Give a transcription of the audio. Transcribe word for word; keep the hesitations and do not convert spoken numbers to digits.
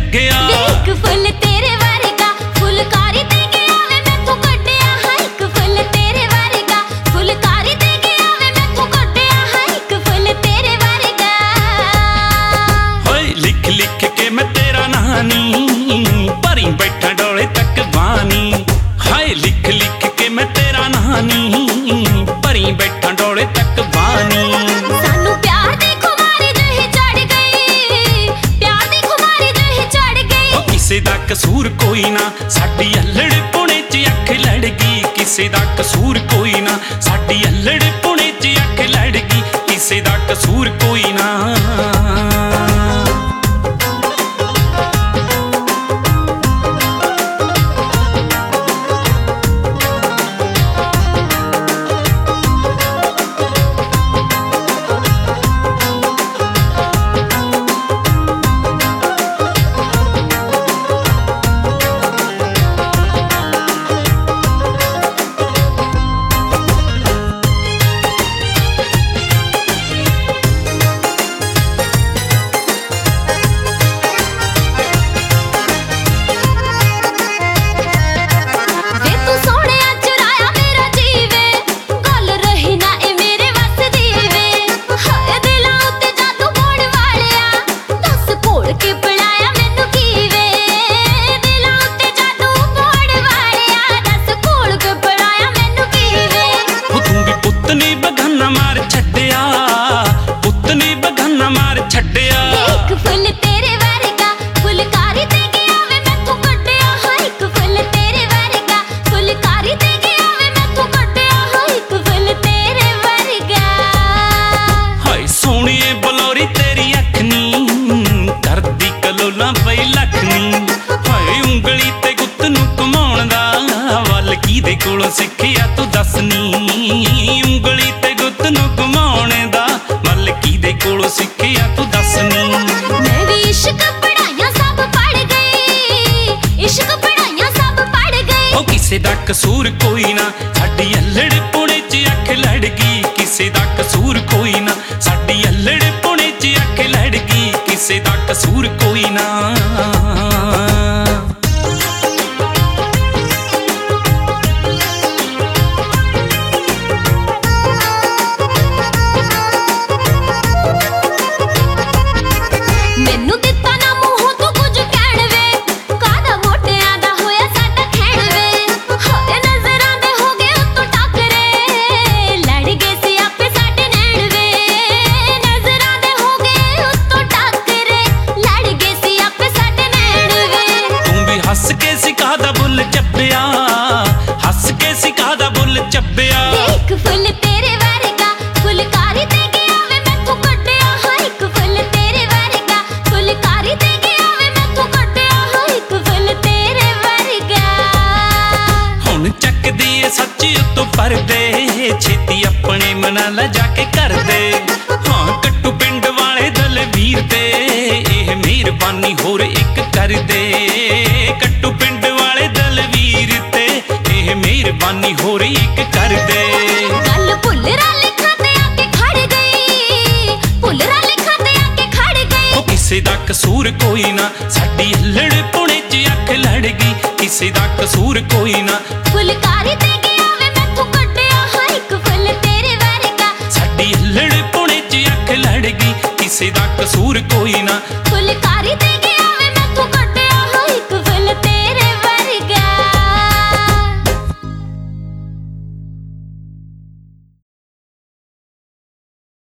ਲੱਗਿਆ। ਇੱਕ ਫੁੱਲ ਤੇਰੇ ਵਰਗਾ ਫੁਲਕਾਰੀ ਤੇ ਗਿਆ ਵੇ ਮੈਥੋਂ ਕੱਢਿਆ ਹਾਂ ਇੱਕ ਫੁੱਲ ਤੇਰੇ ਵਰਗਾ ਫੁਲਕਾਰੀ ਤੇ ਗਿਆ ਵੇ ਮੈਥੋਂ ਕੱਢਿਆ ਹਾਂ ਇੱਕ ਫੁੱਲ ਤੇਰੇ ਵਰਗਾ। ਹੋਏ ਲਿਖ ਲਿਖ ਕੇ ਮੈਂ ਤੇਰਾ ਨਾਂ ਨੀ ਭਰੀ ਬੈਠਾ ਡੋਲੇ ਤੱਕ ਬਾਨੀ। ਹਾਏ ਲਿਖ ਲਿਖ ਕੇ ਮੈਂ ਤੇਰਾ ਨਾਂ ਨੀ ਭਰੀ ਬੈਠਾ ਡੋਲੇ ਤੱਕ ਬਾਨੀ। ਸਾਨੂੰ ਪਿਆਰ ਦੀ ਖੁਮਾਰੀ ਜਿਹੀ ਚੜ ਗਈ ਪਿਆਰ ਦੀ ਖੁਮਾਰੀ ਜਿਹੀ ਚੜ ਗਈ। ਉਹ ਕਿਸੇ ਦਾ ਕਸੂਰ ਕੋਈ ਨਾ ਸਾਡੀ ਅਲੜ ਪੁਣੇ ਚ ਅੱਖ ਲੜ ਗਈ। ਕਿਸੇ ਦਾ ਕਸੂਰ ਕੋਈ ਨਾ ਸਾਡੀ ਅਲੜ ਪੁਣੇ ਚ ਅੱਖ ਲੜ ਗਈ। ਕਿਸੇ ਦਾ ਕਸੂਰ ਕੋਈ ਨਾ। ਮਾਰ ਛੱਡਿਆ ਪੁੱਤ ਨੇ ਬਗਾਨਾ ਮਾਰ ਛੱਡਿਆ। ਇੱਕ ਫੁੱਲ ਤੇਰੇ ਵਰਗਾ ਫੁਲਕਾਰੀ ਤੇ ਗਿਆ ਵੇ ਮੈਥੋਂ ਕੱਢਿਆ ਹਾਂ ਇੱਕ ਫੁੱਲ ਤੇਰੇ ਵਰਗਾ ਫੁਲਕਾਰੀ ਤੇ ਗਿਆ ਵੇ ਮੈਥੋਂ ਕੱਢਿਆ ਹਾਂ ਇੱਕ ਫੁੱਲ ਤੇਰੇ ਵਰਗਾ। ਹਾਏ ਸੋਹਣੀਏ ਬਲੌਰੀ ਤੇਰੀ ਅੱਖ ਨੀ ਕਰਦੀ ਕਲੋਲਾਂ ਪਈ ਲੱਖ ਨੀ। ਹਾਏ ਉਂਗਲੀ ਤੇ ਗੁੱਤ ਨੂੰ ਘੁਮਾਉਣ ਦਾ ਵੱਲ ਕਿਹਦੇ ਕੋਲੋਂ ਸਿੱਖਿਆ ਤੂੰ ਦੱਸ ਨੀ। ਉਂਗਲੀ ਤੇ ਗੁੱਤ ਨੂੰ ਘੁਮਾਉਣ ਦਾ ਵੱਲ ਕਿਹਦੇ ਕੋਲੋਂ ਸਿੱਖਿਆ ਤੂੰ ਦੱਸ ਨੀ। ਮੈਂ ਵੀ ਇਸ਼ਕ ਪੜਾਈਆਂ ਸਭ ਪੜ ਗਈ ਇਸ਼ਕ ਪੜਾਈਆਂ ਸਭ ਪੜ ਗਈ। ਉਹ ਕਿਸੇ ਦਾ ਕਸੂਰ ਕੋਈ ਨਾ ਸਾਡੀ ਅਲੜ ਪੁਣੇ ਚ ਅੱਖ ਲੜ ਗਈ। ਕਿਸੇ ਦਾ ਕਸੂਰ ਕੋਈ ਨਾ ਸਾਡੀ ਅਲੜ ਪੁਣੇ ਚ ਅੱਖ ਲੜ ਗਈ। ਕਿਸੇ ਦਾ ਕਸੂਰ ਕੋਈ ਨਾ। ਮੈਨੂੰ ਦਿੱਤਾ ਨਾ ਮੂੰਹੋਂ ਤੂੰ ਕੁਝ ਕਹਿਣ ਵੇ ਕਾਹਦਾ ਮੋਟਿਆਂ ਦਾ ਹੋਇਆ ਸਾਡਾ ਖੈਣ ਵੇ। ਹੋਏ ਨਜ਼ਰਾਂ ਦੇ ਹੋ ਗਏ ਉੱਤੋਂ ਟੱਕਰੇ ਲੜ ਗਏ ਸੀ ਆਪੇ ਸਾਡੇ ਨੈਣ ਵੇ। ਨਜ਼ਰਾਂ ਦੇ ਹੋ ਗਏ ਉੱਤੋਂ ਟੱਕਰੇ ਲੜ ਗਏ ਸੀ ਆਪੇ ਸਾਡੇ ਨੈਣ ਵੇ। ਤੂੰ ਵੀ ਹੱਸ ਕੇ ਸਿਖਾ ਦਾ ਬੁੱਲ ਚੱਬਿਆ ਹੱਸ ਕੇ ਸਿਖਾ ਦਾ ਬੁੱਲ ਚੱਬਿਆ। ਇੱਕ ਫੁੱਲ ਤੇਰੇ ਵਰਗਾ ਫੁਲਕਾਰੀ ਤੇ ਗਿਆ ਵੇ ਮੈਥੋਂ ਕੱਢਿਆ ਹਾਂ ਇੱਕ ਫੁੱਲ ਤੇਰੇ ਵਰਗਾ ਫੁਲਕਾਰੀ ਤੇ ਗਿਆ ਵੇ ਮੈਥੋਂ ਕੱਢਿਆ ਹਾਂ ਇੱਕ ਫੁੱਲ ਤੇਰੇ ਵਰਗਾ। ਹੁਣ ਚੱਕਦੀ ਏ ਸੱਚੀ ਉਤੋਂ ਪਰਦੇ ਛੇਤੀ ਆਪਣੇ ਮਨਾਂ ਲੈ ਜਾ ਕੇ ਕਰਦੇ। ਹਾਂ ਕੱਟੂ ਪਿੰਡ ਵਾਲੇ ਦਲਵੀਰ ਤੇ ਇਹ ਮਿਹਰਬਾਨੀ ਹੋਰ ਇੱਕ ਕਰਦੇ। ਕੱਟੂ ਪਿੰਡ ਵਾਲੇ ਦਲਵੀਰ ਤੇ ਇਹ ਮਿਹਰਬਾਨੀ ਹੋਰ ਇੱਕ ਕਰਦੇ। ਗੱਲ ਭੁੱਲਰਾਂ ਲਿਖਾਂ ਤੇ ਆ ਕੇ ਖੜ ਗਈ ਭੁੱਲਰਾਂ ਲਿਖਾਂ ਤੇ ਆ ਕੇ ਖੜ ਗਈ। ਉਹ ਕਿਸੇ ਦਾ ਕਸੂਰ ਕੋਈ ਨਾ ਸਾਡੀ ਅਲੜ ਪੁਣੇ ਚ ਅੱਖ ਲੜ ਗਈ। ਕਿਸੇ ਦਾ ਕਸੂਰ ਕੋਈ ਨਾ ਫੁਲਕਾਰੀ ਤੇ